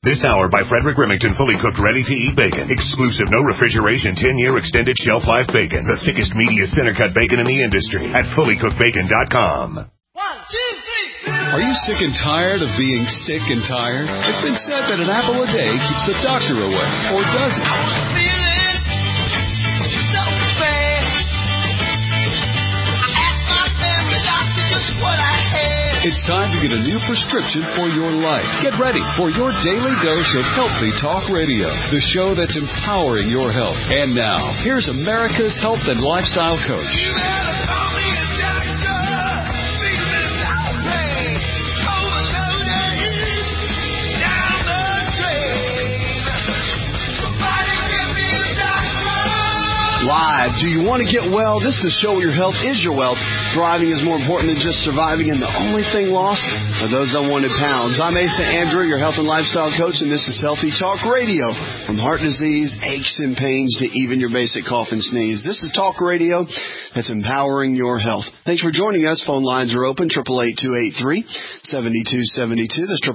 This hour by Frederick Remington, fully cooked, ready-to-eat bacon. Exclusive, no refrigeration, 10-year extended shelf life bacon. The thickest, meatiest, center-cut bacon in the industry at fullycookedbacon.com. 1, 2, 3. Are you sick and tired of being sick and tired? It's been said that an apple a day keeps the doctor away, or does it? It's time to get a new prescription for your life. Get ready for your daily dose of Healthy Talk Radio, the show that's empowering your health. And now, here's America's health and lifestyle coach. Live. Do you want to get well? This is the show where your health is your wealth. Thriving is more important than just surviving, and the only thing lost are those unwanted pounds. I'm Asa Andrew, your health and lifestyle coach, and this is Healthy Talk Radio. From heart disease, aches and pains, to even your basic cough and sneeze. This is Talk Radio that's empowering your health. Thanks for joining us. Phone lines are open, 888-283-7272. That's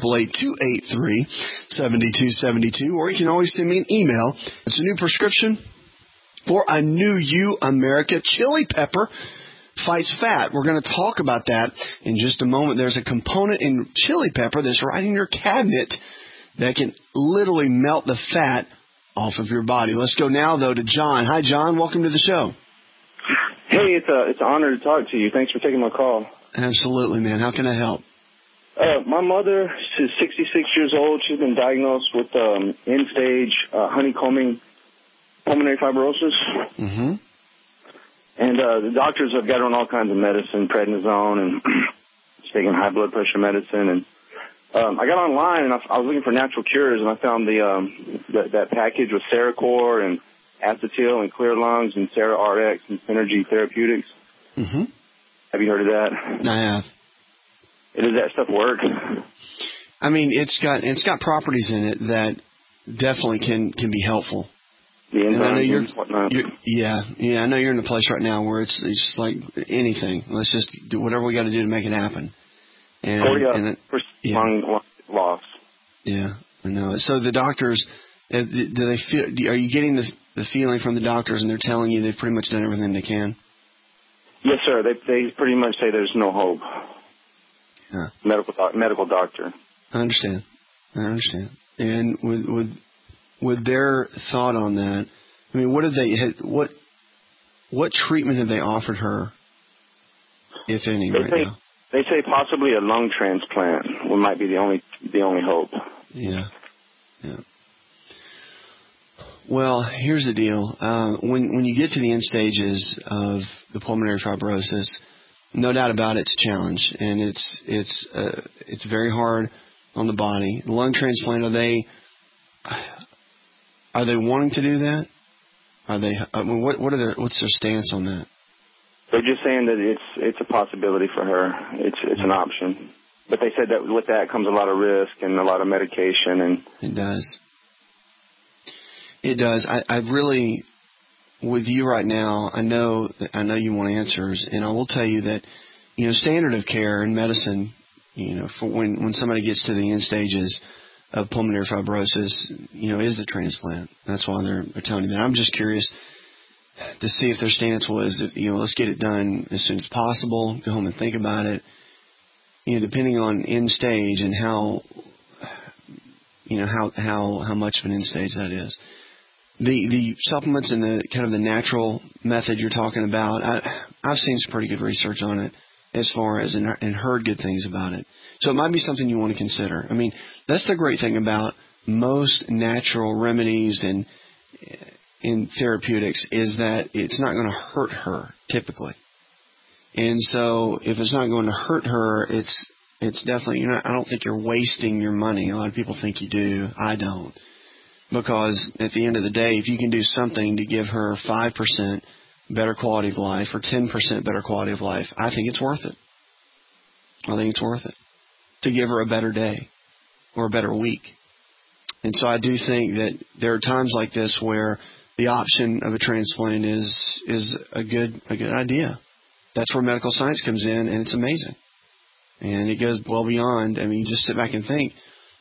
888-283-7272. Or you can always send me an email. It's a new prescription for a new You America. Chili pepper fights fat. We're going to talk about that in just a moment. There's a component in chili pepper that's right in your cabinet that can literally melt the fat off of your body. Let's go now, though, to John. Hi, John. Welcome to the show. Hey, it's an honor to talk to you. Thanks for taking my call. Absolutely, man. How can I help? My mother, she's 66 years old. She's been diagnosed with end-stage honeycombing pulmonary fibrosis. Mm-hmm. And the doctors have got her on all kinds of medicine, prednisone, and she's taking high blood pressure medicine. And I got online, and I was looking for natural cures, and I found that package with Cerecor and Acetyl and Clear Lungs and CeraRx and Synergy Therapeutics. Mm-hmm. Have you heard of that? I have. Does that stuff work? I mean, it's got properties in it that definitely can be helpful. The enzymes I know and whatnot. I know you're in a place right now where it's just like anything. Let's just do whatever we got to do to make it happen. And, long loss. Yeah, I know. So the doctors, do they feel? Are you getting the feeling from the doctors, and they're telling you they've pretty much done everything they can? Yes, sir. They pretty much say there's no hope. Yeah. Medical doctor. I understand. And with their thought on that, I mean, what treatment have they offered her, if any, now? They say possibly a lung transplant might be the only hope. Yeah. Well, here's the deal. When you get to the end stages of the pulmonary fibrosis, no doubt about it, it's a challenge, and it's very hard on the body. The lung transplant, are they wanting to do that? Are they? I mean, what's their stance on that? They're just saying that it's a possibility for her. It's an option, but they said that with that comes a lot of risk and a lot of medication. And it does. It does. I really, with you right now, I know you want answers, and I will tell you that, standard of care in medicine, for when somebody gets to the end stages of pulmonary fibrosis, is the transplant. That's why they're telling you that. I'm just curious to see if their stance was, let's get it done as soon as possible, go home and think about it, depending on end stage and how much of an end stage that is. The supplements and the kind of the natural method you're talking about, I've seen some pretty good research on it as far as and heard good things about it. So it might be something you want to consider. I mean, that's the great thing about most natural remedies and in therapeutics is that it's not going to hurt her typically. And so if it's not going to hurt her, it's definitely, I don't think you're wasting your money. A lot of people think you do. I don't. Because at the end of the day, if you can do something to give her 5% better quality of life or 10% better quality of life, I think it's worth it. I think it's worth it to give her a better day or a better week. And so I do think that there are times like this where the option of a transplant is a good idea. That's where medical science comes in, and it's amazing. And it goes well beyond. I mean, you just sit back and think,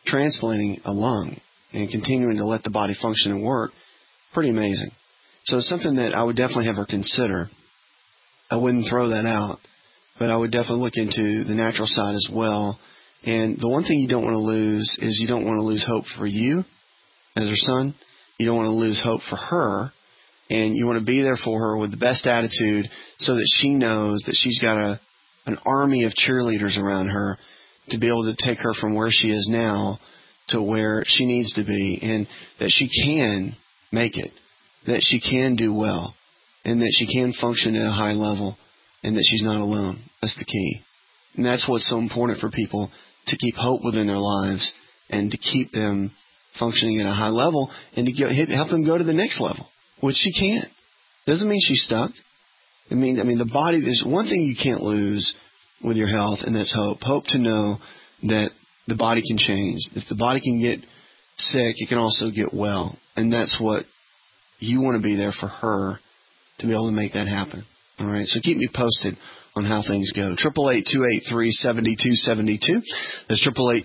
transplanting a lung and continuing to let the body function and work. Pretty amazing. So it's something that I would definitely have her consider. I wouldn't throw that out, but I would definitely look into the natural side as well. And the one thing you don't want to lose is you don't want to lose hope for you as her son. You don't want to lose hope for her. And you want to be there for her with the best attitude so that she knows that she's got an army of cheerleaders around her to be able to take her from where she is now to where she needs to be, and that she can make it, that she can do well, and that she can function at a high level, and that she's not alone. That's the key. And that's what's so important for people, to keep hope within their lives and to keep them functioning at a high level and to help them go to the next level, which she can. Doesn't mean she's stuck. I mean, the body, there's one thing you can't lose with your health, and that's hope. Hope to know that the body can change. If the body can get sick, it can also get well. And that's what you want to be there for her to be able to make that happen. All right, so keep me posted on how things go. 888-283-7272. That's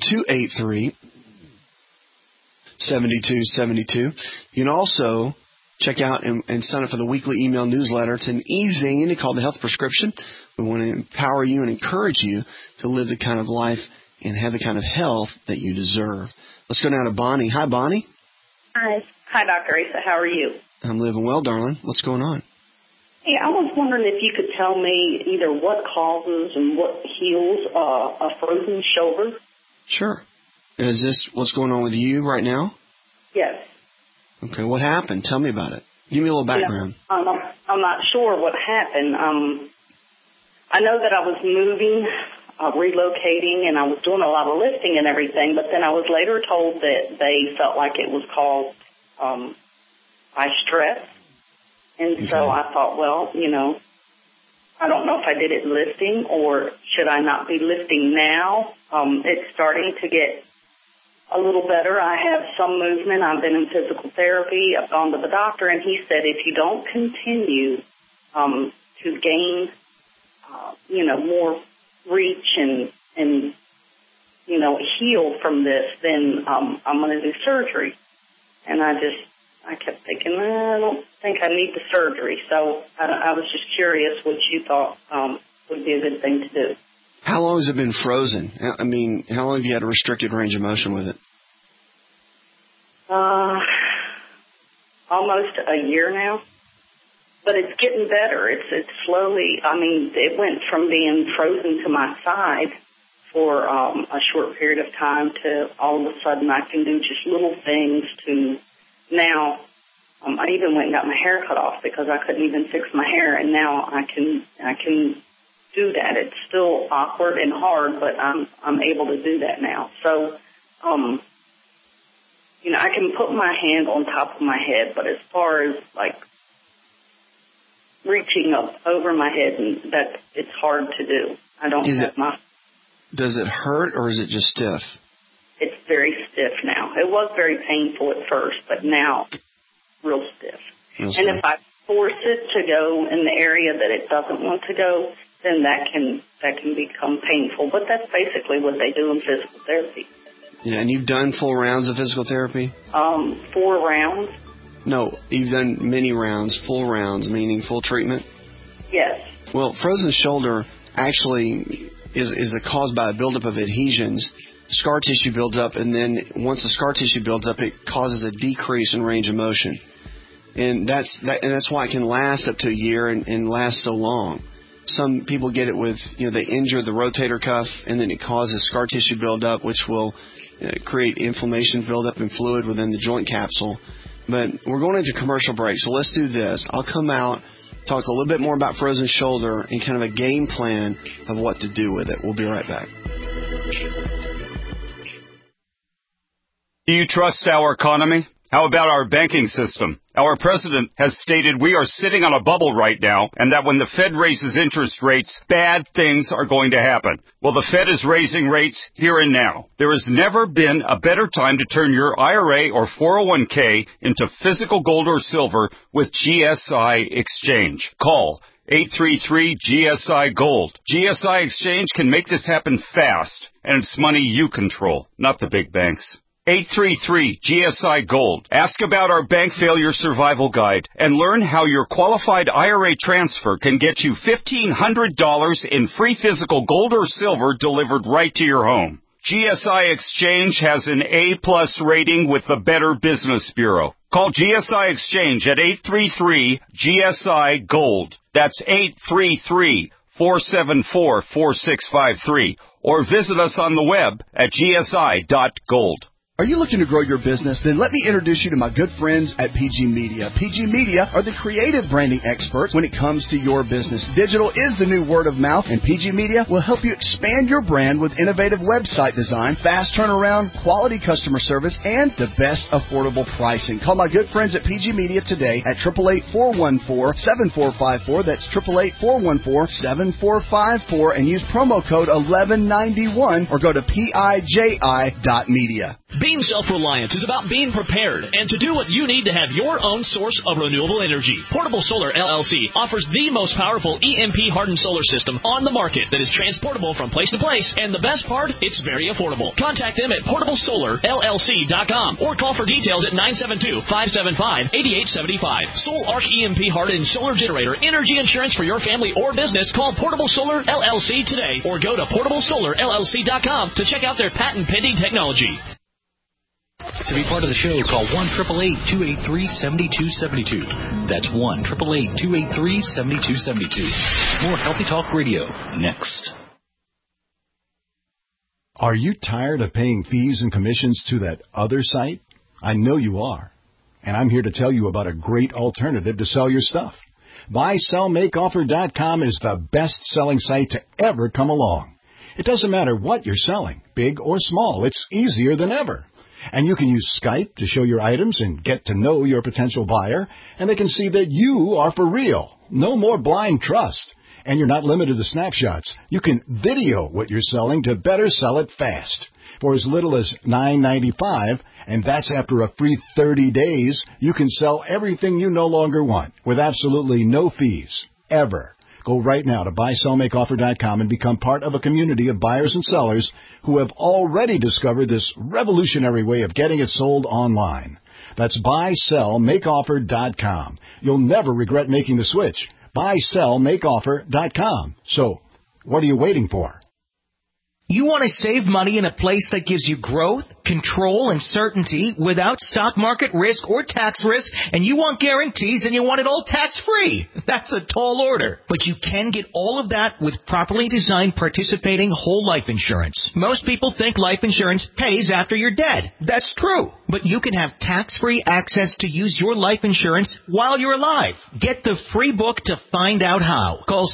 888-283-7272. You can also check out and sign up for the weekly email newsletter. It's an e-zine called The Health Prescription. We want to empower you and encourage you to live the kind of life and have the kind of health that you deserve. Let's go down to Bonnie. Hi, Bonnie. Hi. Hi, Dr. Asa. How are you? I'm living well, darling. What's going on? Hey, I was wondering if you could tell me either what causes and what heals a frozen shoulder. Sure. Is this what's going on with you right now? Yes. Okay, what happened? Tell me about it. Give me a little background. I'm not sure what happened. I know that I was moving, relocating, and I was doing a lot of lifting and everything, but then I was later told that they felt like it was caused by stress. And Okay. so I thought, well, I don't know if I did it lifting or should I not be lifting now. It's starting to get a little better. I have some movement. I've been in physical therapy. I've gone to the doctor, and he said if you don't continue to gain, more reach and heal from this, then I'm going to do surgery. And I kept thinking, I don't think I need the surgery. So I was just curious what you thought would be a good thing to do. How long has it been frozen? I mean, how long have you had a restricted range of motion with it? Almost a year now. But it's getting better. It's slowly, it went from being frozen to my side for a short period of time to all of a sudden I can do just little things to now. I even went and got my hair cut off because I couldn't even fix my hair, and now I can do that. It's still awkward and hard, but I'm able to do that now. So, I can put my hand on top of my head, but as far as like reaching up over my head, and that it's hard to do. I don't have my. Does it hurt or is it just stiff? It's very stiff now. It was very painful at first, but now real stiff. And if I force it to go in the area that it doesn't want to go, then that can become painful. But that's basically what they do in physical therapy. Yeah, and you've done full rounds of physical therapy? 4 rounds. No, you've done many rounds, full rounds, meaning full treatment? Yes. Well, frozen shoulder actually is caused by a buildup of adhesions. Scar tissue builds up, and then once the scar tissue builds up, it causes a decrease in range of motion. And that's why it can last up to a year and last so long. Some people get it with, they injure the rotator cuff, and then it causes scar tissue buildup, which will create inflammation, buildup, and fluid within the joint capsule. But we're going into commercial break, so let's do this. I'll come out, talk a little bit more about frozen shoulder and kind of a game plan of what to do with it. We'll be right back. Do you trust our economy? How about our banking system? Our president has stated we are sitting on a bubble right now, and that when the Fed raises interest rates, bad things are going to happen. Well, the Fed is raising rates here and now. There has never been a better time to turn your IRA or 401k into physical gold or silver with GSI Exchange. Call 833-GSI-GOLD. GSI Exchange can make this happen fast, and it's money you control, not the big banks. 833-GSI-GOLD. Ask about our Bank Failure Survival Guide and learn how your qualified IRA transfer can get you $1,500 in free physical gold or silver delivered right to your home. GSI Exchange has an A-plus rating with the Better Business Bureau. Call GSI Exchange at 833-GSI-GOLD. That's 833-474-4653. Or visit us on the web at gsi.gold. Are you looking to grow your business? Then let me introduce you to my good friends at PG Media. PG Media are the creative branding experts when it comes to your business. Digital is the new word of mouth, and PG Media will help you expand your brand with innovative website design, fast turnaround, quality customer service, and the best affordable pricing. Call my good friends at PG Media today at 888-414-7454. That's 888-414-7454, and use promo code 1191 or go to PIJI.media. Being self-reliant is about being prepared and to do what you need to have your own source of renewable energy. Portable Solar LLC offers the most powerful EMP-hardened solar system on the market that is transportable from place to place, and the best part, it's very affordable. Contact them at portablesolarllc.com or call for details at 972-575-8875. Sol Arc EMP-hardened solar generator energy insurance for your family or business. Call Portable Solar LLC today or go to portablesolarllc.com to check out their patent-pending technology. To be part of the show, call 1-888-283-7272. That's 1-888-283-7272. More Healthy Talk Radio next. Are you tired of paying fees and commissions to that other site? I know you are. And I'm here to tell you about a great alternative to sell your stuff. BuySellMakeOffer.com is the best-selling site to ever come along. It doesn't matter what you're selling, big or small. It's easier than ever. And you can use Skype to show your items and get to know your potential buyer, and they can see that you are for real. No more blind trust. And you're not limited to snapshots. You can video what you're selling to better sell it fast. For as little as $9.95, and that's after a free 30 days, you can sell everything you no longer want with absolutely no fees, ever. Go right now to BuySellMakeOffer.com and become part of a community of buyers and sellers who have already discovered this revolutionary way of getting it sold online. That's BuySellMakeOffer.com. You'll never regret making the switch. BuySellMakeOffer.com. So, what are you waiting for? You want to save money in a place that gives you growth, control, and certainty without stock market risk or tax risk, and you want guarantees and you want it all tax-free. That's a tall order. But you can get all of that with properly designed participating whole life insurance. Most people think life insurance pays after you're dead. That's true. But you can have tax-free access to use your life insurance while you're alive. Get the free book to find out how. Call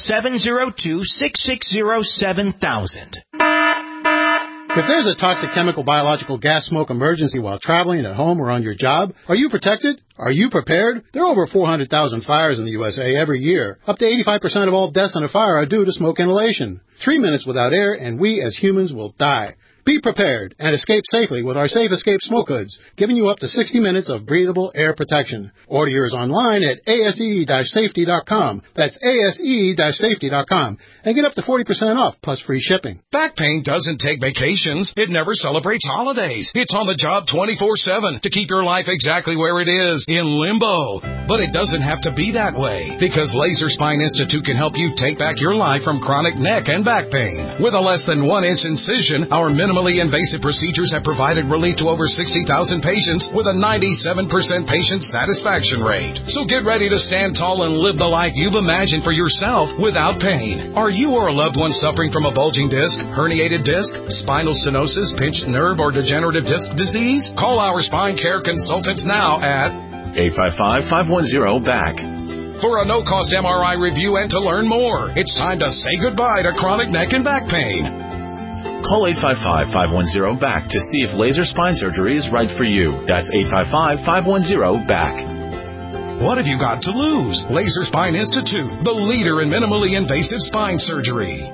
702-660-7000. If there's a toxic chemical, biological, gas, smoke emergency while traveling at home or on your job, are you protected? Are you prepared? There are over 400,000 fires in the USA every year. Up to 85% of all deaths in a fire are due to smoke inhalation. 3 minutes without air, and we as humans will die. Be prepared and escape safely with our Safe Escape smoke hoods, giving you up to 60 minutes of breathable air protection. Order yours online at ase-safety.com. That's ase-safety.com. And get up to 40% off, plus free shipping. Back pain doesn't take vacations. It never celebrates holidays. It's on the job 24/7 to keep your life exactly where it is, in limbo. But it doesn't have to be that way, because Laser Spine Institute can help you take back your life from chronic neck and back pain. With a less than 1-inch incision, our minimally invasive procedures have provided relief to over 60,000 patients with a 97% patient satisfaction rate. So get ready to stand tall and live the life you've imagined for yourself without pain. Are you or a loved one suffering from a bulging disc, herniated disc, spinal stenosis, pinched nerve, or degenerative disc disease? Call our spine care consultants now at 855-510-BACK. For a no-cost MRI review and to learn more. It's time to say goodbye to chronic neck and back pain. Call 855-510-BACK to see if laser spine surgery is right for you. That's 855-510-BACK. What have you got to lose? Laser Spine Institute, the leader in minimally invasive spine surgery.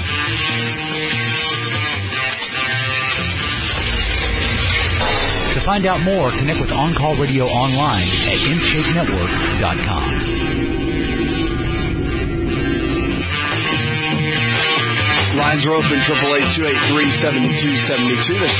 To find out more, connect with On Call Radio online at InShapeNetwork.com. Lines are open, 888-283-7272. That's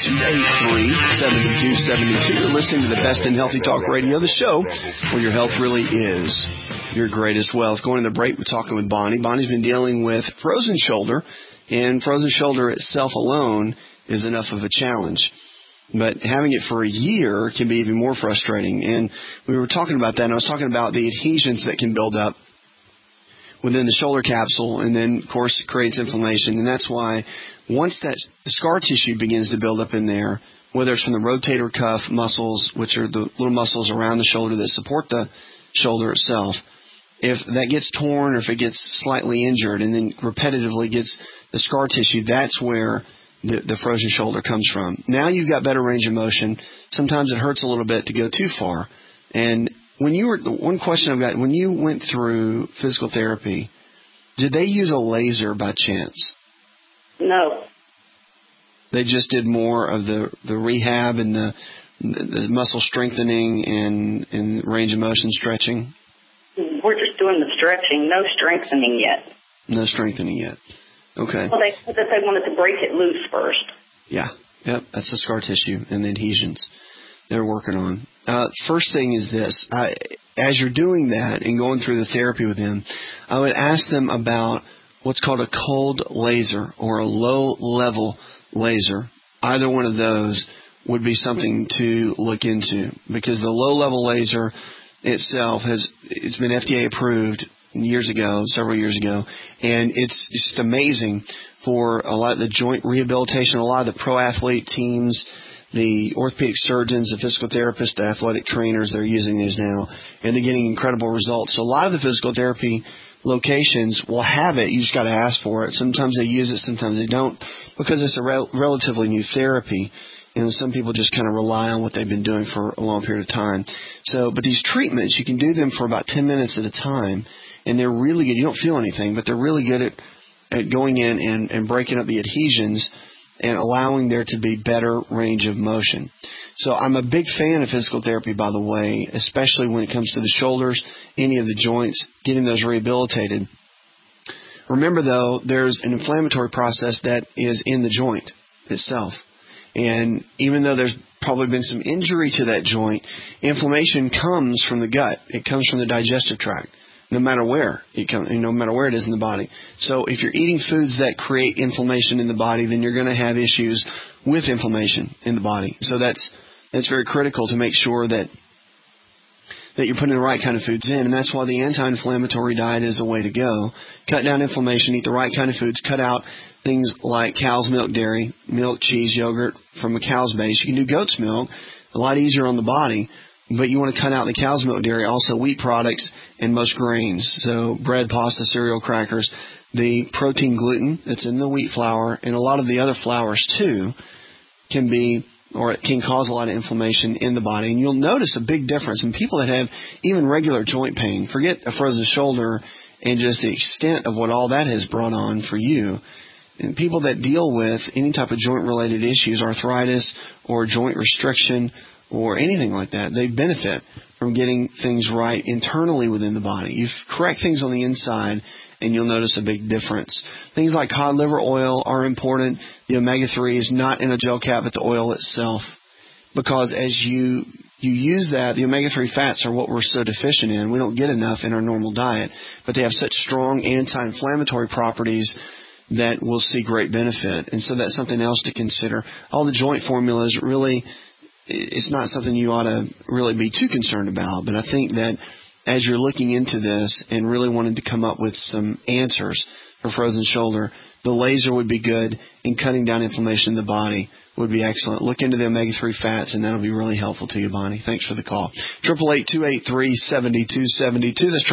888-283-7272. You're listening to the best in Healthy Talk Radio, the show where your health really is your greatest wealth. Going to the break, we're talking with Bonnie. Bonnie's been dealing with frozen shoulder, and frozen shoulder itself alone is enough of a challenge. But having it for a year can be even more frustrating. And we were talking about that, and I was talking about the adhesions that can build up within the shoulder capsule, and then, of course, it creates inflammation. And that's why once that scar tissue begins to build up in there, whether it's from the rotator cuff muscles, which are the little muscles around the shoulder that support the shoulder itself, if that gets torn or if it gets slightly injured and then repetitively gets the scar tissue, that's where the frozen shoulder comes from. Now you've got better range of motion. Sometimes it hurts a little bit to go too far. And one question I've got, when you went through physical therapy, did they use a laser by chance? No. They just did more of the rehab and the muscle strengthening and range of motion stretching? We're just doing the stretching, no strengthening yet. No strengthening yet. Okay. Well, they said that they wanted to break it loose first. Yeah. Yep. That's the scar tissue and the adhesions they're working on. First thing is this. As you're doing that and going through the therapy with them, I would ask them about what's called a cold laser or a low-level laser. Either one of those would be something to look into, because the low-level laser itself it's been FDA approved several years ago, and it's just amazing for a lot of the joint rehabilitation. A lot of the pro athlete teams, the orthopedic surgeons, the physical therapists, the athletic trainers, they're using these now, and they're getting incredible results. So a lot of the physical therapy locations will have it. You just got to ask for it. Sometimes they use it, sometimes they don't, because it's a relatively new therapy. And some people just kind of rely on what they've been doing for a long period of time. But these treatments, you can do them for about 10 minutes at a time, and they're really good. You don't feel anything, but they're really good at going in and breaking up the adhesions and allowing there to be better range of motion. So I'm a big fan of physical therapy, by the way, especially when it comes to the shoulders, any of the joints, getting those rehabilitated. Remember, though, there's an inflammatory process that is in the joint itself. And even though there's probably been some injury to that joint, inflammation comes from the gut. It comes from the digestive tract, no matter where no matter where it is in the body. So if you're eating foods that create inflammation in the body, then you're going to have issues with inflammation in the body. So that's very critical to make sure that you're putting the right kind of foods in. And that's why the anti-inflammatory diet is a way to go. Cut down inflammation, eat the right kind of foods, cut out things like cow's milk, dairy, milk, cheese, yogurt from a cow's base. You can do goat's milk, a lot easier on the body, but you want to cut out the cow's milk, dairy, also wheat products and most grains. So bread, pasta, cereal, crackers, the protein gluten that's in the wheat flour, and a lot of the other flours too it can cause a lot of inflammation in the body. And you'll notice a big difference in people that have even regular joint pain. Forget a frozen shoulder and just the extent of what all that has brought on for you. And people that deal with any type of joint-related issues, arthritis or joint restriction or anything like that, they benefit from getting things right internally within the body. You correct things on the inside, and you'll notice a big difference. Things like cod liver oil are important. The omega-3 is not in a gel cap, but the oil itself. Because as you use that, the omega-3 fats are what we're so deficient in. We don't get enough in our normal diet, but they have such strong anti-inflammatory properties that will see great benefit. And so that's something else to consider. All the joint formulas really, it's not something you ought to really be too concerned about. But I think that as you're looking into this and really wanting to come up with some answers for frozen shoulder, the laser would be good, and cutting down inflammation in the body would be excellent. Look into the omega-3 fats, and that'll be really helpful to you, Bonnie. Thanks for the call. 888-283-7272. That's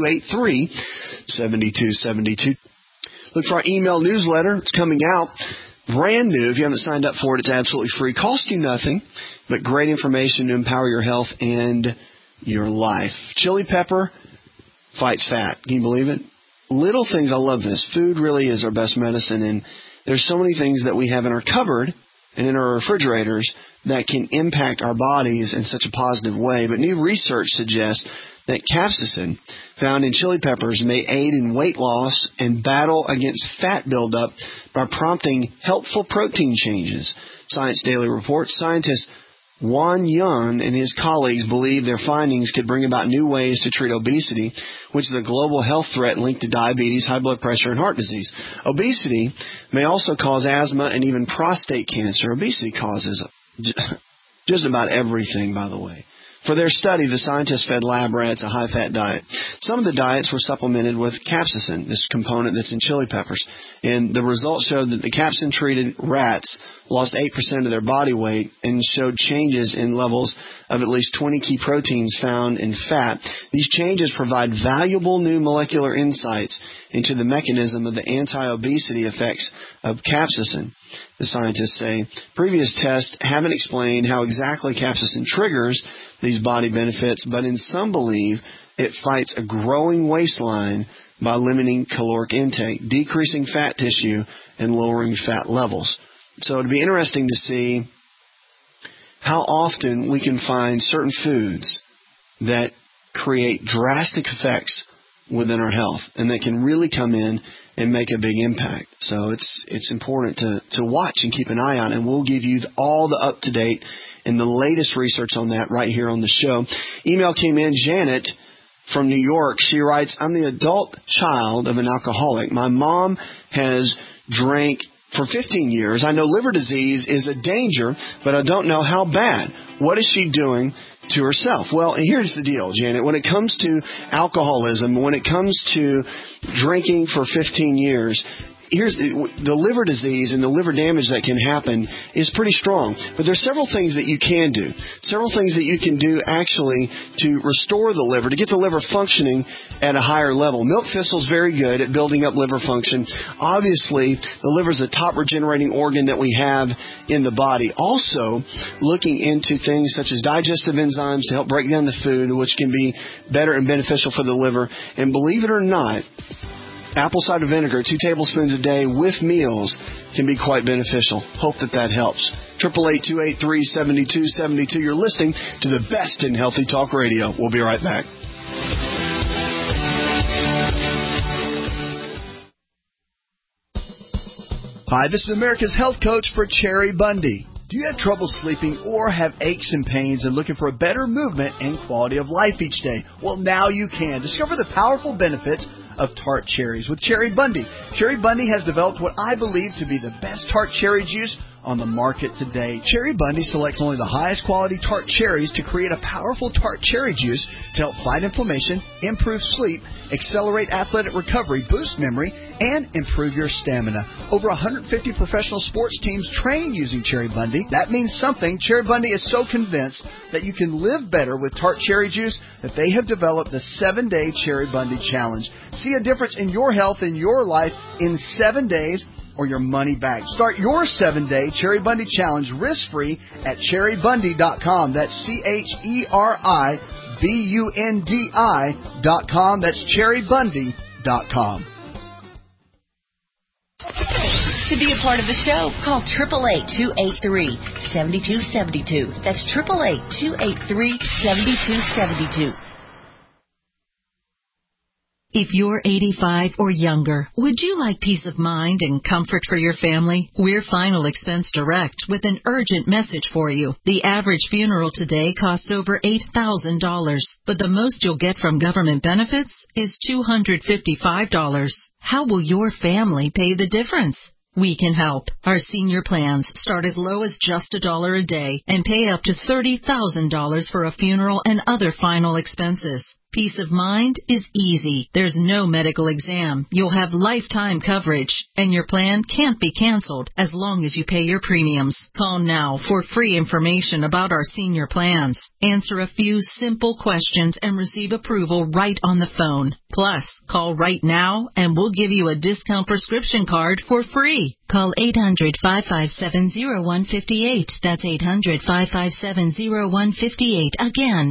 888-283-7272. Look for our email newsletter. It's coming out brand new. If you haven't signed up for it, it's absolutely free. Costs you nothing, but great information to empower your health and your life. Chili pepper fights fat. Can you believe it? Little things. I love this. Food really is our best medicine, and there's so many things that we have in our cupboard and in our refrigerators that can impact our bodies in such a positive way. But new research suggests that capsaicin found in chili peppers may aid in weight loss and battle against fat buildup by prompting helpful protein changes. Science Daily reports scientist Juan Yun and his colleagues believe their findings could bring about new ways to treat obesity, which is a global health threat linked to diabetes, high blood pressure, and heart disease. Obesity may also cause asthma and even prostate cancer. Obesity causes just about everything, by the way. For their study, the scientists fed lab rats a high-fat diet. Some of the diets were supplemented with capsaicin, this component that's in chili peppers. And the results showed that the capsaicin-treated rats lost 8% of their body weight and showed changes in levels of at least 20 key proteins found in fat. These changes provide valuable new molecular insights into the mechanism of the anti-obesity effects of capsaicin, the scientists say. Previous tests haven't explained how exactly capsaicin triggers these body benefits, but in some believe it fights a growing waistline by limiting caloric intake, decreasing fat tissue, and lowering fat levels. So it'd be interesting to see how often we can find certain foods that create drastic effects within our health and that can really come in and make a big impact. So it's important to watch and keep an eye on, and we'll give you all the up-to-date and the latest research on that right here on the show. Email came in, Janet from New York. She writes, I'm the adult child of an alcoholic. My mom has drank for 15 years. I know liver disease is a danger, but I don't know how bad. What is she doing to herself? Well, here's the deal, Janet. When it comes to alcoholism, when it comes to drinking for 15 years, here's the liver disease and the liver damage that can happen is pretty strong. But there's several things that you can do. Several things that you can do actually to restore the liver, to get the liver functioning at a higher level. Milk thistle is very good at building up liver function. Obviously, the liver is the top regenerating organ that we have in the body. Also, looking into things such as digestive enzymes to help break down the food, which can be better and beneficial for the liver. And believe it or not, apple cider vinegar, 2 tablespoons a day with meals can be quite beneficial. Hope that helps. 888-283-7272. You're listening to the best in Healthy Talk Radio. We'll be right back. Hi, this is America's Health Coach for Cherry Bundy. Do you have trouble sleeping or have aches and pains and looking for a better movement and quality of life each day? Well, now you can. Discover the powerful benefits of tart cherries with Cherry Bundy. Cherry Bundy has developed what I believe to be the best tart cherry juice on the market today. Cherry Bundy selects only the highest quality tart cherries to create a powerful tart cherry juice to help fight inflammation, improve sleep, accelerate athletic recovery, boost memory, and improve your stamina. Over 150 professional sports teams train using Cherry Bundy. That means something. Cherry Bundy is so convinced that you can live better with tart cherry juice that they have developed the 7-Day Cherry Bundy Challenge. See a difference in your health and your life in 7 days or your money back. Start your 7-Day Cherry Bundy Challenge risk-free at cherrybundy.com. That's CHERIBUNDI.com. That's cherrybundy.com. To be a part of the show, call 888-283-7272. That's 888-283-7272. If you're 85 or younger, would you like peace of mind and comfort for your family? We're Final Expense Direct with an urgent message for you. The average funeral today costs over $8,000, but the most you'll get from government benefits is $255. How will your family pay the difference? We can help. Our senior plans start as low as just $1 a day and pay up to $30,000 for a funeral and other final expenses. Peace of mind is easy. There's no medical exam. You'll have lifetime coverage, and your plan can't be canceled as long as you pay your premiums. Call now for free information about our senior plans. Answer a few simple questions and receive approval right on the phone. Plus, call right now and we'll give you a discount prescription card for free. Call 800-557-0158. That's 800-557-0158. Again,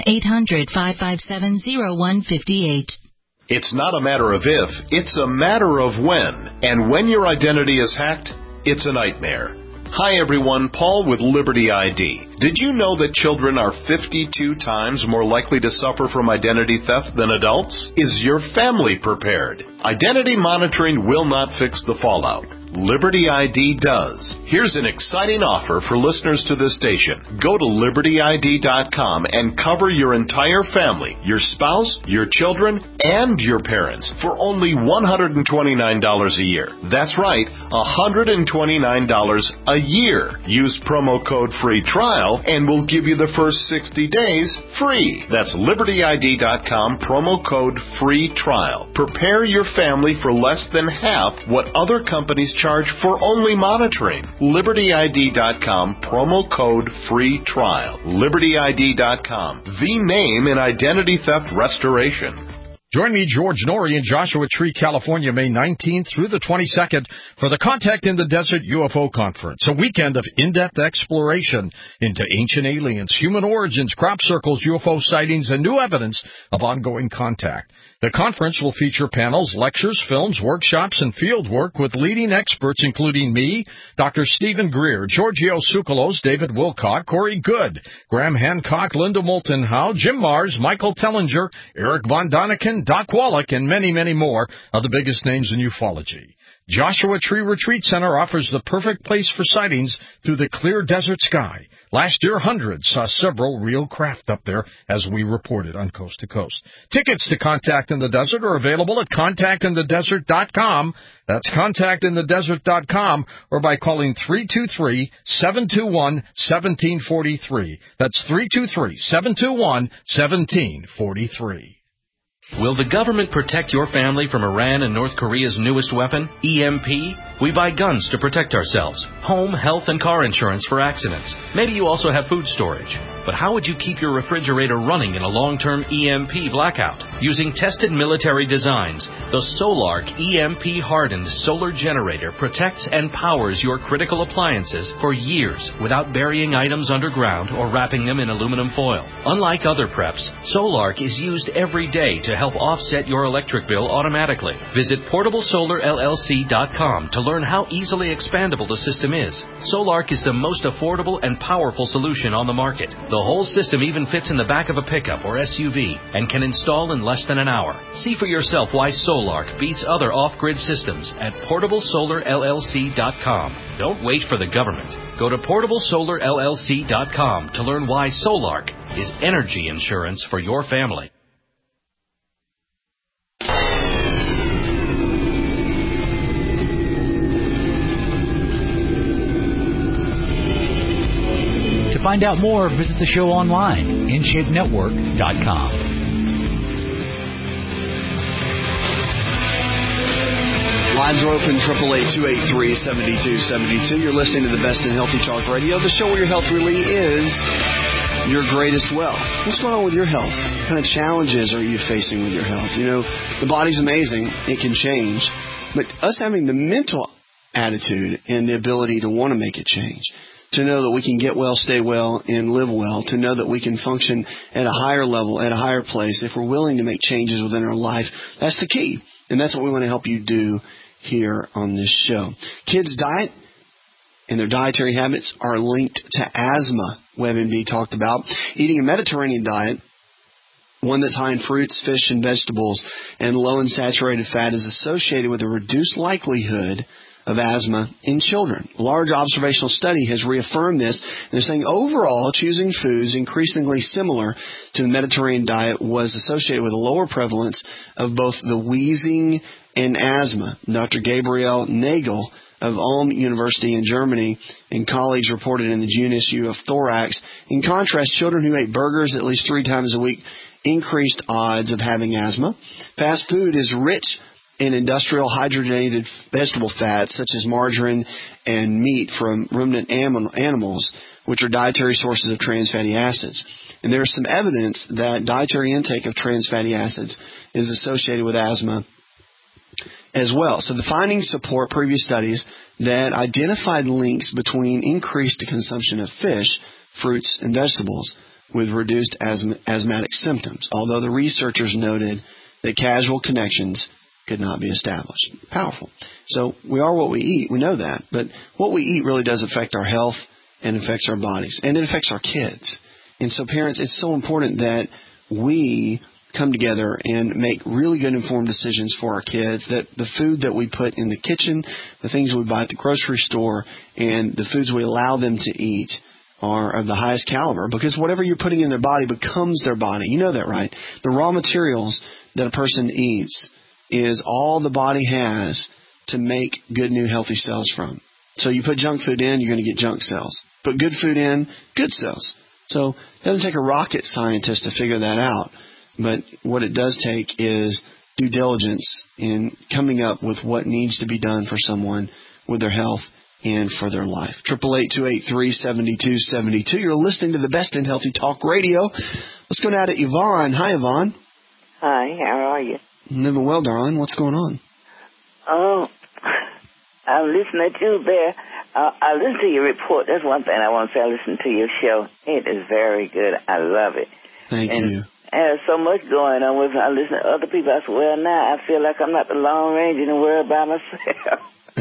800-557-0158. It's not a matter of if, it's a matter of when. And when your identity is hacked, it's a nightmare. Hi everyone, Paul with Liberty ID. Did you know that children are 52 times more likely to suffer from identity theft than adults? Is your family prepared? Identity monitoring will not fix the fallout. Liberty ID does. Here's an exciting offer for listeners to this station. Go to LibertyID.com and cover your entire family, your spouse, your children, and your parents for only $129 a year. That's right, $129 a year. Use promo code free trial and we'll give you the first 60 days free. That's LibertyID.com, promo code free trial. Prepare your family for less than half what other companies charge for only monitoring. LibertyID.com, promo code free trial. LibertyID.com, the name in identity theft restoration. Join me, George Norrie, in Joshua Tree, California, May 19th through the 22nd for the Contact in the Desert UFO Conference, a weekend of in-depth exploration into ancient aliens, human origins, crop circles, UFO sightings, and new evidence of ongoing contact. The conference will feature panels, lectures, films, workshops, and field work with leading experts including me, Dr. Stephen Greer, Giorgio Tsoukalos, David Wilcock, Corey Good, Graham Hancock, Linda Moulton Howe, Jim Mars, Michael Tellinger, Eric Von Daniken, Doc Wallach, and many, many more of the biggest names in ufology. Joshua Tree Retreat Center offers the perfect place for sightings through the clear desert sky. Last year, hundreds saw several real craft up there, as we reported on Coast to Coast. Tickets to Contact in the Desert are available at contactinthedesert.com. That's contactinthedesert.com, or by calling 323-721-1743. That's 323-721-1743. Will the government protect your family from Iran and North Korea's newest weapon, EMP? We buy guns to protect ourselves, home, health, and car insurance for accidents. Maybe you also have food storage. But how would you keep your refrigerator running in a long-term EMP blackout? Using tested military designs, the Solark EMP-hardened solar generator protects and powers your critical appliances for years without burying items underground or wrapping them in aluminum foil. Unlike other preps, Solark is used every day to help offset your electric bill automatically. Visit PortableSolarLLC.com to learn how easily expandable the system is. Solark is the most affordable and powerful solution on the market. The whole system even fits in the back of a pickup or SUV and can install in less than an hour. See for yourself why Solark beats other off-grid systems at PortableSolarLLC.com. Don't wait for the government. Go to PortableSolarLLC.com to learn why Solark is energy insurance for your family. To find out more, visit the show online, InShapeNetwork.com. Lines are open, 888-283-7272. You're listening to the best in Healthy Talk Radio, the show where your health really is your greatest wealth. What's going on with your health? What kind of challenges are you facing with your health? You know, the body's amazing. It can change. But us having the mental attitude and the ability to want to make it change, to know that we can get well, stay well, and live well, to know that we can function at a higher level, at a higher place, if we're willing to make changes within our life, that's the key. And that's what we want to help you do here on this show. Kids' diet and their dietary habits are linked to asthma, WebMD talked about. Eating a Mediterranean diet, one that's high in fruits, fish, and vegetables, and low in saturated fat, is associated with a reduced likelihood of asthma in children. A large observational study has reaffirmed this. They're saying overall, choosing foods increasingly similar to the Mediterranean diet was associated with a lower prevalence of both the wheezing and asthma. Dr. Gabriel Nagel of Ulm University in Germany and colleagues reported in the June issue of Thorax. In contrast, children who ate burgers at least 3 times a week increased odds of having asthma. Fast food is rich in industrial hydrogenated vegetable fats such as margarine and meat from ruminant animals, which are dietary sources of trans fatty acids. And there is some evidence that dietary intake of trans fatty acids is associated with asthma as well. So the findings support previous studies that identified links between increased consumption of fish, fruits, and vegetables with reduced asthmatic symptoms, although the researchers noted that causal connections could not be established. Powerful. So we are what we eat. We know that. But what we eat really does affect our health and affects our bodies. And it affects our kids. And so parents, it's so important that we come together and make really good informed decisions for our kids, that the food that we put in the kitchen, the things we buy at the grocery store, and the foods we allow them to eat are of the highest caliber, because whatever you're putting in their body becomes their body. You know that, right? The raw materials that a person eats is all the body has to make good, new, healthy cells from. So you put junk food in, you're going to get junk cells. Put good food in, good cells. So it doesn't take a rocket scientist to figure that out. But what it does take is due diligence in coming up with what needs to be done for someone with their health and for their life. 888-283-7272. You're listening to the best in healthy talk radio. Let's go now to Yvonne. Hi, Yvonne. Hi, how are you? I'm living well, darling. What's going on? Oh, I'm listening to you there. I listen to your report. That's one thing I want to say. I listen to your show. It is very good. I love it. Thank you. There's so much going on with it. I listen to other people. I say, well, now I feel like I'm not the Lone Ranger in the world by myself.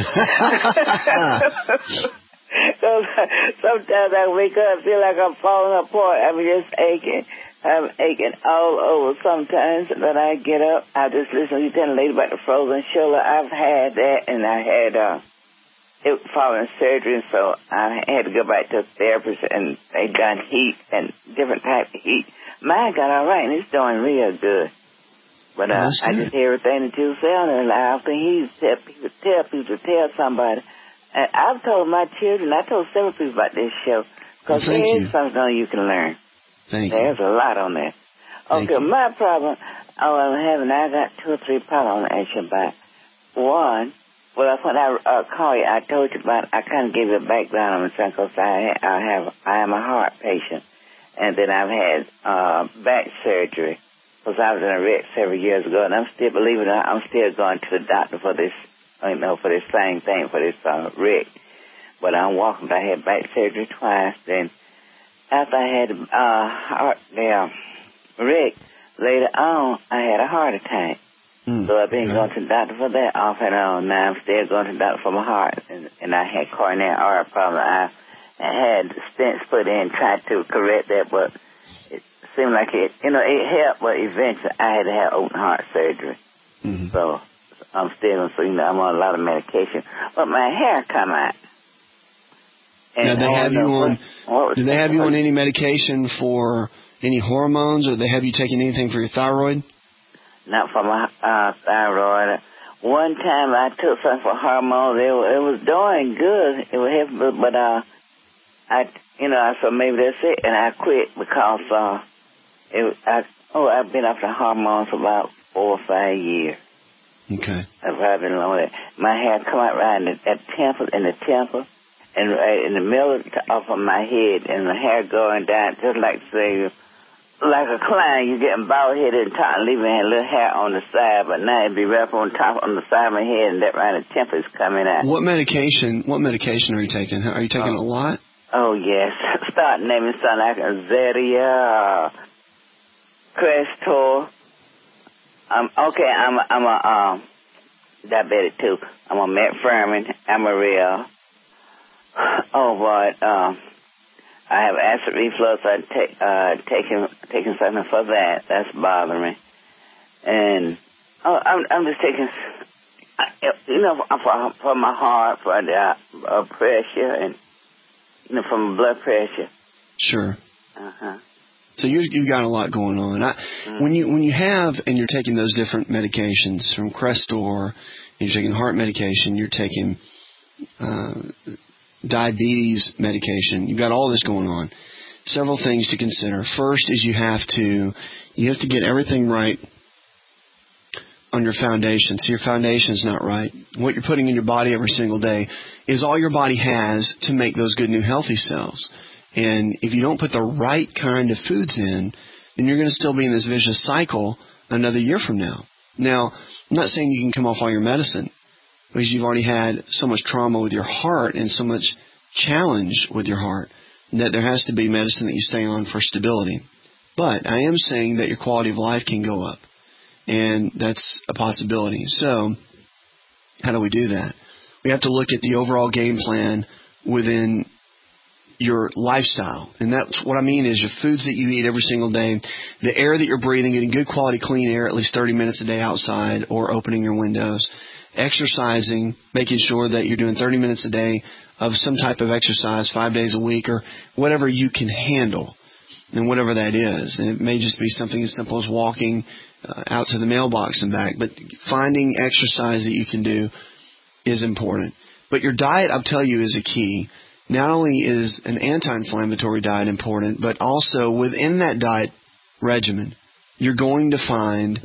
Sometimes I wake up and feel like I'm falling apart. I'm just aching. I'm aching all over sometimes. But I get up. I just listen to you telling lady about the frozen shoulder. I've had that, and I had it following surgery, so I had to go back to a therapist, and they done heat and different type of heat. Mine got all right, and it's doing real good. But I just hear everything that you say on it. I think he would tell people to tell somebody. And I've told my children, I told several people about this show, because there is something on you can learn. There's a lot on there. Okay, my problem, I got 2 or 3 problems I want to ask you about. One, well, when I called you, I told you about, I kind of gave you a background on myself, because I am a heart patient. And then I've had back surgery, because I was in a wreck several years ago, and I'm still, believe it or not, I'm still going to the doctor for this, for this same thing, for this wreck. But I'm walking, I had back surgery twice. Then after I had wreck, later on, I had a heart attack. So I've been going to the doctor for that off and on. Now I'm still going to the doctor for my heart, and I had coronary artery problem. I had stents put in, tried to correct that, but it seemed like it helped, but eventually I had to have open heart surgery. So I'm still, I'm on a lot of medication. But my hair come out. And now, do they have you on any medication for any hormones, or do they have you taking anything for your thyroid? Not for my thyroid. One time I took something for hormones. It was doing good. It was helping, but I thought maybe that's it, and I quit because I've been off the hormones for about 4 or 5 years. Okay. I've been on that. My hair come out right in the temple, and right in the middle of my head, and the hair going down, just like say, like a clown. You getting bald headed and top, leaving a little hair on the side, but now it'd be right on top, on the side of my head, and that right in the temple is coming out. What medication are you taking? Are you taking a lot? Oh, yes. Start naming something like Zetia, Crestor. I'm a diabetic too. I'm a metformin, Amaryl. Oh, but I have acid reflux. I'm taking something for that. That's bothering me. And I'm just taking, for my heart, for the pressure, and for my blood pressure. Sure. So you've got a lot going on. When you have and you're taking those different medications from Crestor, you're taking heart medication, you're taking diabetes medication, you've got all this going on. Several things to consider. First is you have to get everything right on your foundation. So your foundation's not right. What you're putting in your body every single day is all your body has to make those good, new, healthy cells. And if you don't put the right kind of foods in, then you're going to still be in this vicious cycle another year from now. Now, I'm not saying you can come off all your medicine, because you've already had so much trauma with your heart and so much challenge with your heart that there has to be medicine that you stay on for stability. But I am saying that your quality of life can go up. And that's a possibility. So how do we do that? We have to look at the overall game plan within your lifestyle. And that's what I mean is your foods that you eat every single day, the air that you're breathing, getting good quality clean air at least 30 minutes a day outside or opening your windows, exercising, making sure that you're doing 30 minutes a day of some type of exercise 5 days a week or whatever you can handle and whatever that is. And it may just be something as simple as walking out to the mailbox and back, but finding exercise that you can do is important. But your diet, I'll tell you, is a key. Not only is an anti-inflammatory diet important, but also within that diet regimen, you're going to find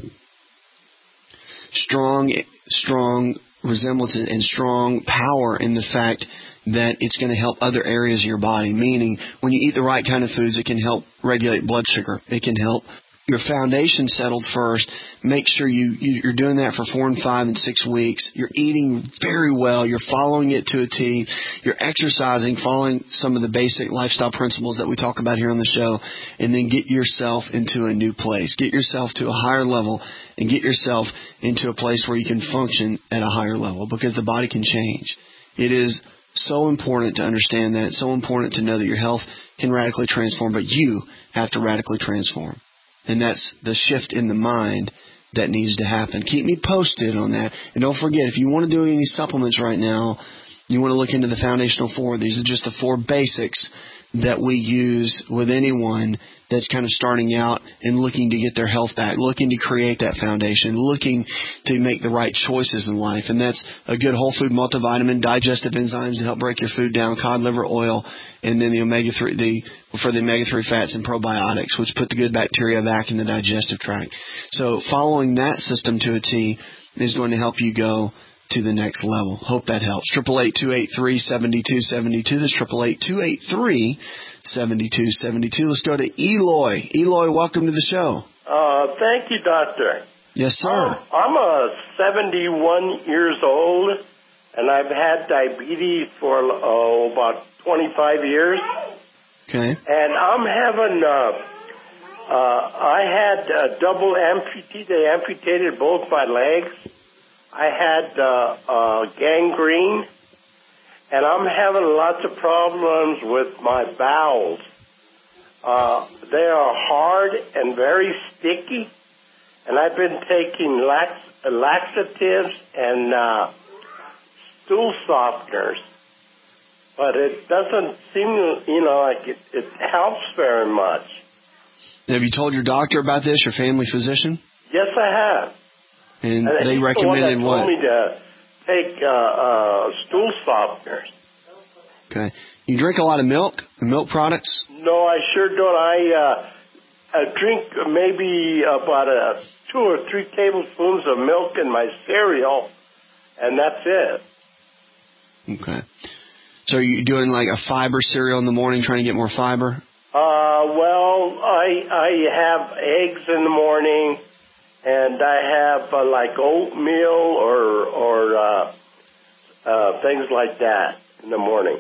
strong resemblance and strong power in the fact that it's going to help other areas of your body. Meaning, when you eat the right kind of foods, it can help regulate blood sugar. It can help your foundation settled first. Make sure you're doing that for 4 and 5 and 6 weeks. You're eating very well. You're following it to a T. You're exercising, following some of the basic lifestyle principles that we talk about here on the show, and then get yourself into a new place. Get yourself to a higher level and get yourself into a place where you can function at a higher level, because the body can change. It is so important to understand that. It's so important to know that your health can radically transform, but you have to radically transform. And that's the shift in the mind that needs to happen. Keep me posted on that. And don't forget, if you want to do any supplements right now, you want to look into the Foundational 4. These are just the 4 basics that we use with anyone that's kind of starting out and looking to get their health back, looking to create that foundation, looking to make the right choices in life. And that's a good whole food multivitamin, digestive enzymes to help break your food down, cod liver oil, and then the omega-3, for the omega-3 fats and probiotics, which put the good bacteria back in the digestive tract. So following that system to a T is going to help you go to the next level. Hope that helps. 888-283-7272. That's 888-283-7272. Let's go to Eloy. Eloy, welcome to the show. Thank you, Doctor. Yes, sir. I'm 71 years old, and I've had diabetes for about 25 years. Okay. And I'm having, I had double amputee. They amputated both my legs. I had gangrene, and I'm having lots of problems with my bowels. They are hard and very sticky, and I've been taking laxatives and stool softeners, but it doesn't seem, like it helps very much. Have you told your doctor about this, your family physician? Yes, I have. And they recommended the one that what? told me to take stool softeners. Okay. You drink a lot of milk and milk products? No, I sure don't. I drink maybe about 2 or 3 tablespoons of milk in my cereal, and that's it. Okay. So are you doing like a fiber cereal in the morning, trying to get more fiber? Well, I have eggs in the morning, and I have like oatmeal or things like that in the morning.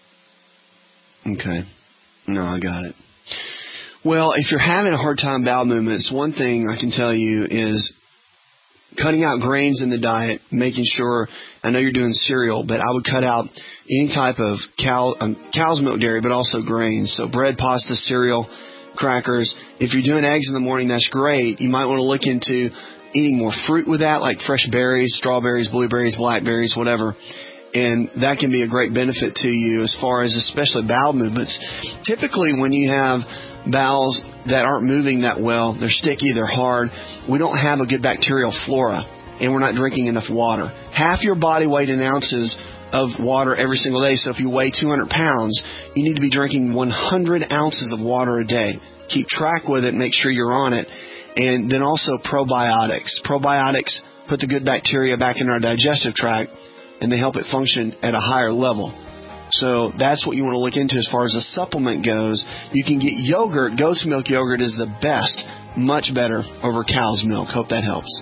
Okay. No, I got it. Well, if you're having a hard time bowel movements, one thing I can tell you is cutting out grains in the diet, making sure, I know you're doing cereal, but I would cut out any type of cow's milk dairy, but also grains. So bread, pasta, cereal, crackers. If you're doing eggs in the morning, that's great. You might want to look into eating more fruit with that, like fresh berries, strawberries, blueberries, blackberries, whatever. And that can be a great benefit to you as far as especially bowel movements. Typically when you have bowels that aren't moving that well, they're sticky, they're hard, we don't have a good bacterial flora, and we're not drinking enough water. Half your body weight in ounces of water every single day. So if you weigh 200 pounds, you need to be drinking 100 ounces of water a day. Keep track with it, make sure you're on it. And then also probiotics. Probiotics put the good bacteria back in our digestive tract, and they help it function at a higher level. So that's what you want to look into as far as a supplement goes. You can get yogurt. Goat's milk yogurt is the best, much better over cow's milk. Hope that helps.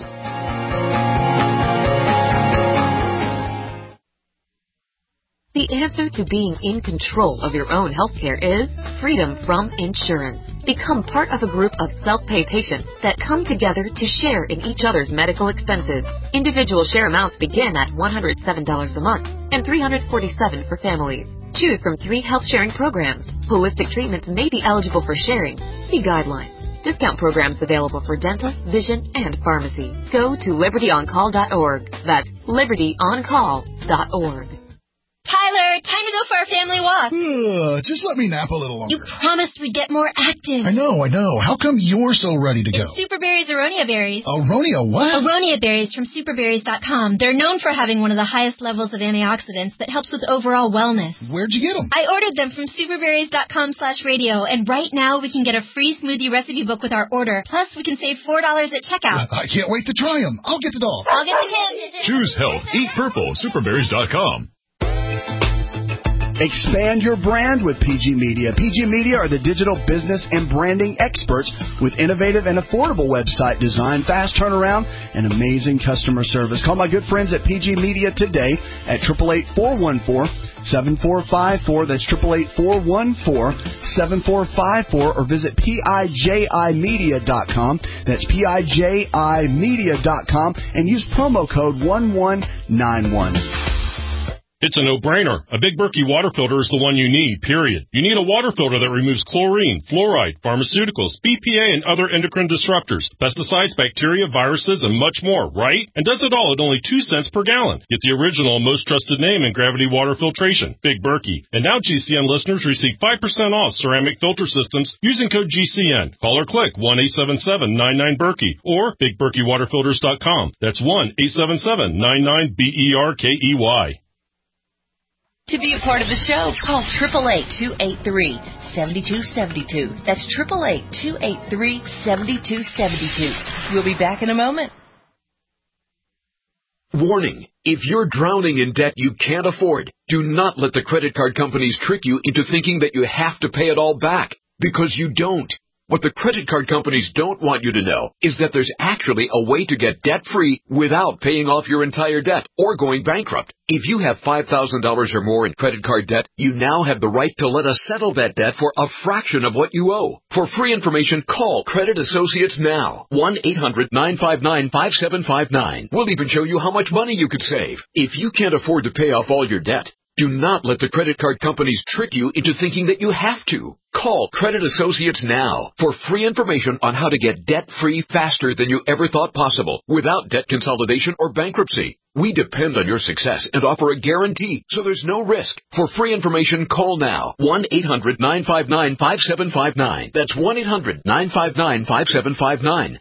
The answer to being in control of your own healthcare is freedom from insurance. Become part of a group of self-pay patients that come together to share in each other's medical expenses. Individual share amounts begin at $107 a month and $347 for families. Choose from 3 health-sharing programs. Holistic treatments may be eligible for sharing. See guidelines. Discount programs available for dental, vision, and pharmacy. Go to libertyoncall.org. That's libertyoncall.org. Tyler, time to go for our family walk. Just let me nap a little longer. You promised we'd get more active. I know. How come you're so ready to go? It's Superberry's Aronia berries. Aronia what? Aronia berries from superberries.com. They're known for having one of the highest levels of antioxidants that helps with overall wellness. Where'd you get them? I ordered them from superberries.com/radio, and right now we can get a free smoothie recipe book with our order. Plus, we can save $4 at checkout. I can't wait to try them. I'll get the dog. I'll get the kid. Choose health. Eat purple. Superberries.com. Expand your brand with PG Media. PG Media are the digital business and branding experts with innovative and affordable website design, fast turnaround, and amazing customer service. Call my good friends at PG Media today at 888-414-7454. That's 888-414-7454, or visit PIJImedia.com. That's PIJImedia.com, and use promo code 1191. It's a no-brainer. A Big Berkey water filter is the one you need, period. You need a water filter that removes chlorine, fluoride, pharmaceuticals, BPA, and other endocrine disruptors, pesticides, bacteria, viruses, and much more, right? And does it all at only 2 cents per gallon. Get the original and most trusted name in gravity water filtration, Big Berkey. And now GCN listeners receive 5% off ceramic filter systems using code GCN. Call or click 1-877-99-BERKEY or BigBerkeyWaterFilters.com. That's 1-877-99-BERKEY. To be a part of the show, call 888-283-7272. That's 888-283-7272. We'll be back in a moment. Warning. If you're drowning in debt you can't afford, do not let the credit card companies trick you into thinking that you have to pay it all back, because you don't. What the credit card companies don't want you to know is that there's actually a way to get debt-free without paying off your entire debt or going bankrupt. If you have $5,000 or more in credit card debt, you now have the right to let us settle that debt for a fraction of what you owe. For free information, call Credit Associates now. 1-800-959-5759. We'll even show you how much money you could save. If you can't afford to pay off all your debt, do not let the credit card companies trick you into thinking that you have to. Call Credit Associates now for free information on how to get debt-free faster than you ever thought possible without debt consolidation or bankruptcy. We depend on your success and offer a guarantee, so there's no risk. For free information, call now. 1-800-959-5759. That's 1-800-959-5759.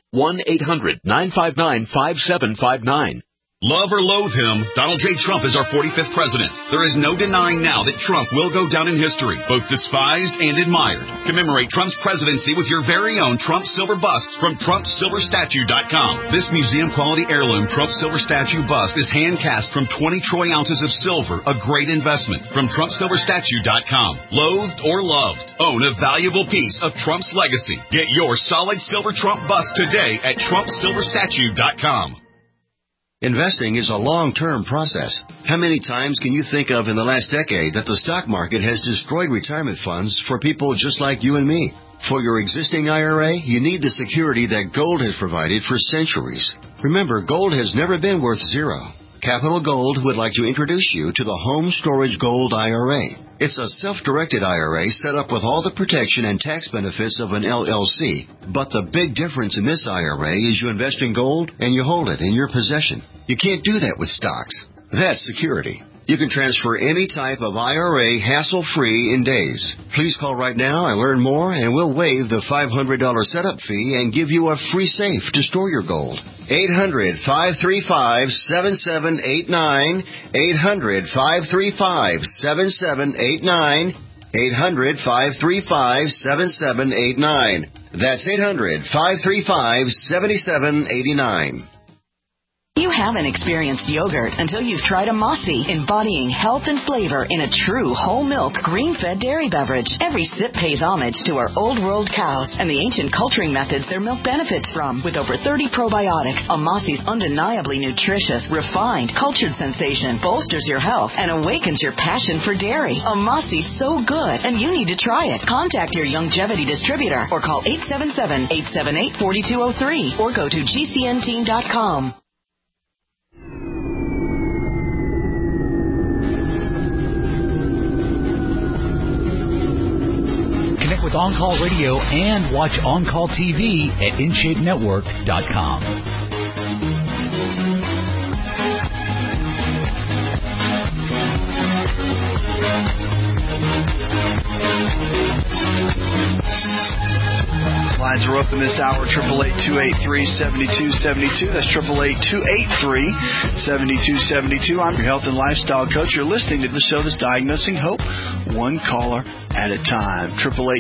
1-800-959-5759. Love or loathe him, Donald J. Trump is our 45th president. There is no denying now that Trump will go down in history, both despised and admired. Commemorate Trump's presidency with your very own Trump silver bust from TrumpSilverStatue.com. This museum-quality heirloom Trump silver statue bust is hand-cast from 20 troy ounces of silver, a great investment. From TrumpSilverStatue.com. Loathed or loved, own a valuable piece of Trump's legacy. Get your solid silver Trump bust today at TrumpSilverStatue.com. Investing is a long-term process. How many times can you think of in the last decade that the stock market has destroyed retirement funds for people just like you and me? For your existing IRA, you need the security that gold has provided for centuries. Remember, gold has never been worth zero. Capital Gold would like to introduce you to the Home Storage Gold IRA. It's a self-directed IRA set up with all the protection and tax benefits of an LLC. But the big difference in this IRA is you invest in gold and you hold it in your possession. You can't do that with stocks. That's security. You can transfer any type of IRA hassle-free in days. Please call right now and learn more, and we'll waive the $500 setup fee and give you a free safe to store your gold. 800-535-7789. 800-535-7789. 800-535-7789. That's 800-535-7789. You haven't experienced yogurt until you've tried a Mossy, embodying health and flavor in a true whole milk, green-fed dairy beverage. Every sip pays homage to our old world cows and the ancient culturing methods their milk benefits from. With over 30 probiotics, a Mossy's undeniably nutritious, refined, cultured sensation bolsters your health and awakens your passion for dairy. A Mossy's so good, and you need to try it. Contact your Youngevity distributor or call 877-878-4203 or go to gcnteam.com. Connect with On Call Radio and watch On Call TV at InShapeNetwork.com. Lines are open this hour, 888-283-7272. That's 888-283-7272. I'm your health and lifestyle coach. You're listening to the show that's diagnosing hope, one caller at a time.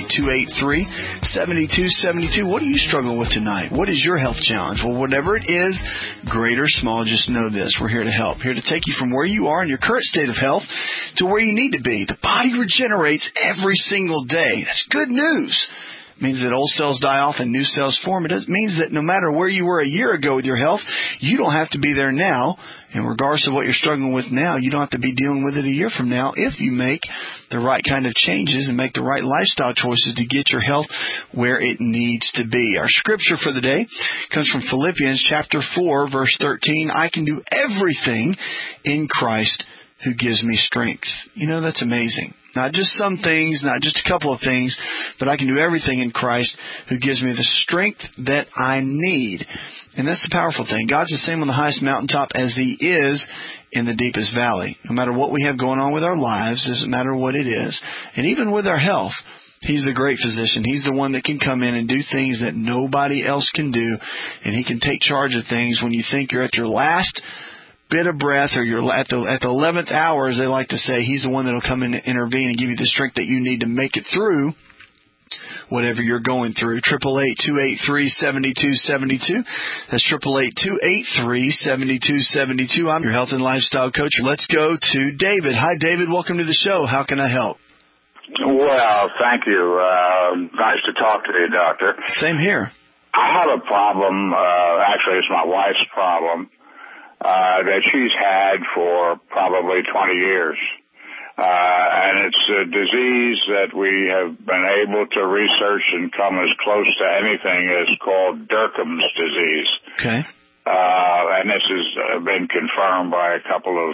888-283-7272. What are you struggling with tonight? What is your health challenge? Well, whatever it is, great or small, just know this. We're here to help. Here to take you from where you are in your current state of health to where you need to be. The body regenerates every single day. That's good news. It means that old cells die off and new cells form. It means that no matter where you were a year ago with your health, you don't have to be there now. And regardless of what you're struggling with now, you don't have to be dealing with it a year from now if you make the right kind of changes and make the right lifestyle choices to get your health where it needs to be. Our scripture for the day comes from Philippians chapter 4, verse 13. I can do everything in Christ who gives me strength. You know, that's amazing. Not just some things, not just a couple of things, but I can do everything in Christ who gives me the strength that I need. And that's the powerful thing. God's the same on the highest mountaintop as He is in the deepest valley. No matter what we have going on with our lives, doesn't matter what it is, and even with our health, He's the great physician. He's the one that can come in and do things that nobody else can do, and He can take charge of things when you think you're at your last bit of breath, or you're at the 11th hour, as they like to say. He's the one that will come in and intervene and give you the strength that you need to make it through whatever you're going through. 888-283-7272. That's 888-283-7272. I'm your health and lifestyle coach. Let's go to David. Hi, David. Welcome to the show. How can I help? Well, thank you. Nice to talk to you, doctor. Same here. I have a problem. Actually, it's my wife's problem. That she's had for probably 20 years. And it's a disease that we have been able to research and come as close to anything as called Derkham's disease. Okay. And this has been confirmed by a couple of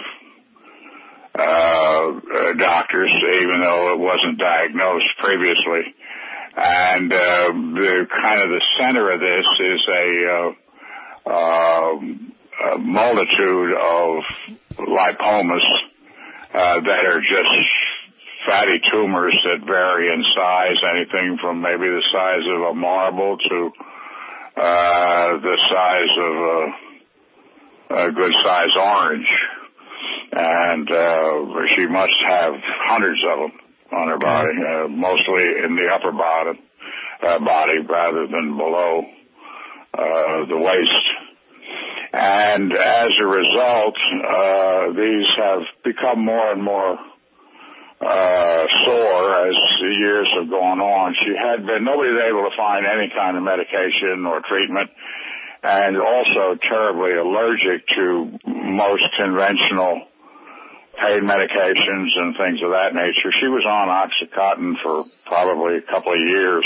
doctors, even though it wasn't diagnosed previously. And the center of this is a multitude of lipomas that are just fatty tumors that vary in size, anything from maybe the size of a marble to the size of a good size orange. And she must have hundreds of them on her body, mostly in the upper body rather than below the waist. And as a result, these have become more and more sore as the years have gone on. Nobody was able to find any kind of medication or treatment, and also terribly allergic to most conventional pain medications and things of that nature. She was on OxyContin for probably a couple of years.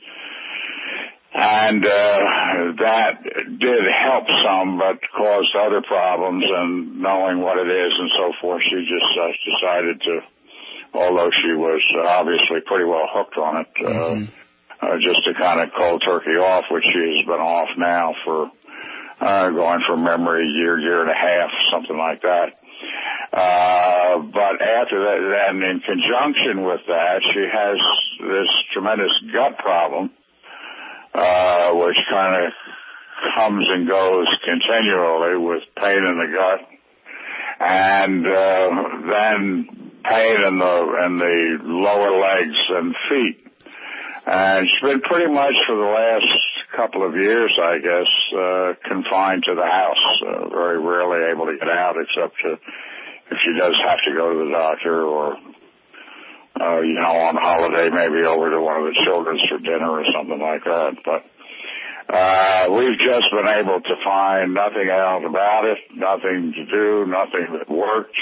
And that did help some, but caused other problems, and knowing what it is and so forth, she just decided to, although she was obviously pretty well hooked on it, just to kind of cold turkey off, which she has been off now for going from memory year and a half, something like that. But after that, and in conjunction with that, she has this tremendous gut problem, which kind of comes and goes continually with pain in the gut, and then pain in the lower legs and feet. And she's been pretty much for the last couple of years, I guess, confined to the house, very rarely able to get out except if she does have to go to the doctor or, on holiday, maybe over to one of the children's for dinner or something like that. But we've just been able to find nothing out about it, nothing to do, nothing that worked.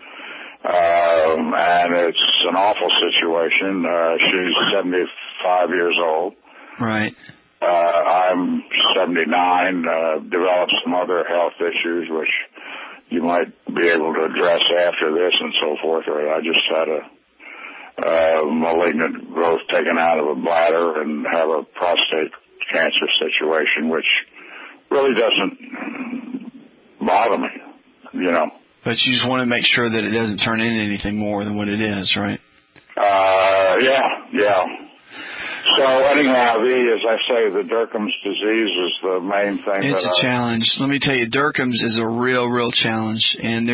And it's an awful situation. She's 75 years old. Right. I'm 79, developed some other health issues which you might be able to address after this and so forth. I just had a malignant growth taken out of a bladder and have a prostate cancer situation, which really doesn't bother me, But you just want to make sure that it doesn't turn into anything more than what it is, right? Yeah. So anyhow, as I say, the Derkham's disease is the main thing. It's a challenge. Let me tell you, Derkham's is a real challenge, and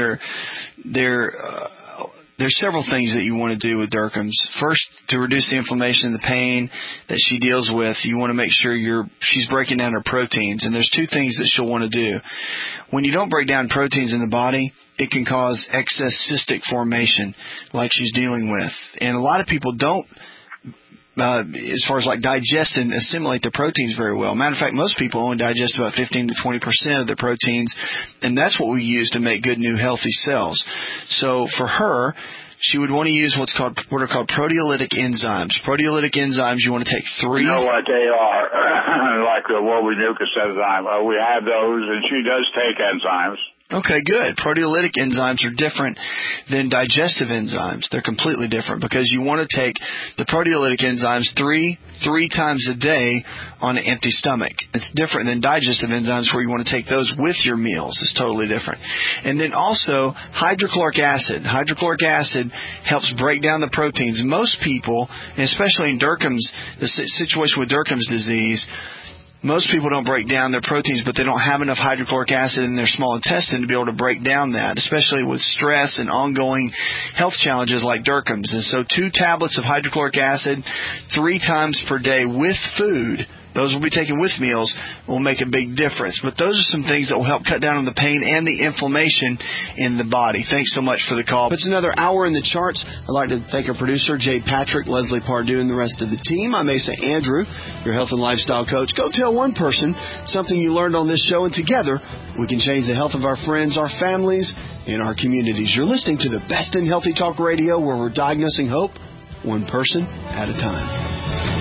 there's several things that you want to do with Derkham's. First, to reduce the inflammation and the pain that she deals with, you want to make sure she's breaking down her proteins. And there's two things that she'll want to do. When you don't break down proteins in the body, it can cause excess cystic formation, like she's dealing with. And a lot of people don't, as far as like digest and assimilate the proteins very well. Matter of fact, most people only digest about 15 to 20% of their proteins, and that's what we use to make good new healthy cells. So for her, she would want to use what are called proteolytic enzymes. Proteolytic enzymes, you want to take 3. You know what they are, like the Wobbenucas enzyme. We have those, and she does take enzymes. Okay, good. Proteolytic enzymes are different than digestive enzymes. They're completely different because you want to take the proteolytic enzymes three times a day on an empty stomach. It's different than digestive enzymes where you want to take those with your meals. It's totally different. And then also hydrochloric acid. Hydrochloric acid helps break down the proteins. Most people, and especially in the situation with Derkham's disease, most people don't break down their proteins, but they don't have enough hydrochloric acid in their small intestine to be able to break down that, especially with stress and ongoing health challenges like Derkham's. And so 2 tablets of hydrochloric acid 3 times per day with food, those will be taken with meals, will make a big difference. But those are some things that will help cut down on the pain and the inflammation in the body. Thanks so much for the call. It's another hour in the charts. I'd like to thank our producer, Jay Patrick, Leslie Pardue, and the rest of the team. I'm Asa Andrew, your health and lifestyle coach. Go tell one person something you learned on this show, and together we can change the health of our friends, our families, and our communities. You're listening to the best in healthy talk radio, where we're diagnosing hope one person at a time.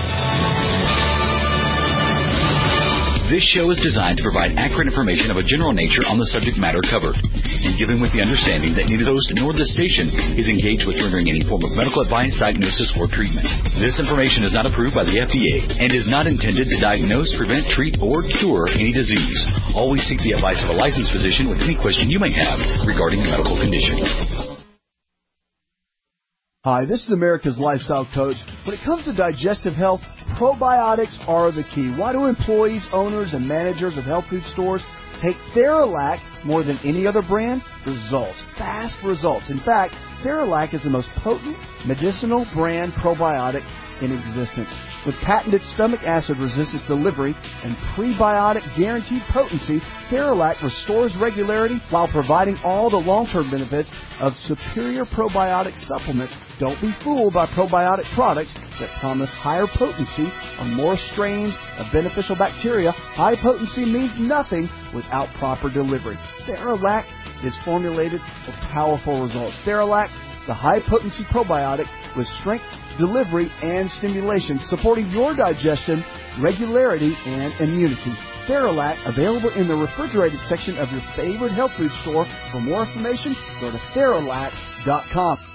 This show is designed to provide accurate information of a general nature on the subject matter covered, and given with the understanding that neither the host nor the station is engaged with rendering any form of medical advice, diagnosis, or treatment. This information is not approved by the FDA and is not intended to diagnose, prevent, treat, or cure any disease. Always seek the advice of a licensed physician with any question you may have regarding a medical condition. Hi, this is America's Lifestyle Coach. When it comes to digestive health, probiotics are the key. Why do employees, owners, and managers of health food stores take Theralac more than any other brand? Results. Fast results. In fact, Theralac is the most potent medicinal brand probiotic in existence. With patented stomach acid resistance delivery and prebiotic guaranteed potency, Theralac restores regularity while providing all the long-term benefits of superior probiotic supplements. Don't be fooled by probiotic products that promise higher potency or more strains of beneficial bacteria. High potency means nothing without proper delivery. Theralac is formulated for powerful results. Theralac, the high-potency probiotic with strength, delivery, and stimulation, supporting your digestion, regularity, and immunity. Theralac, available in the refrigerated section of your favorite health food store. For more information, go to Theralac.com.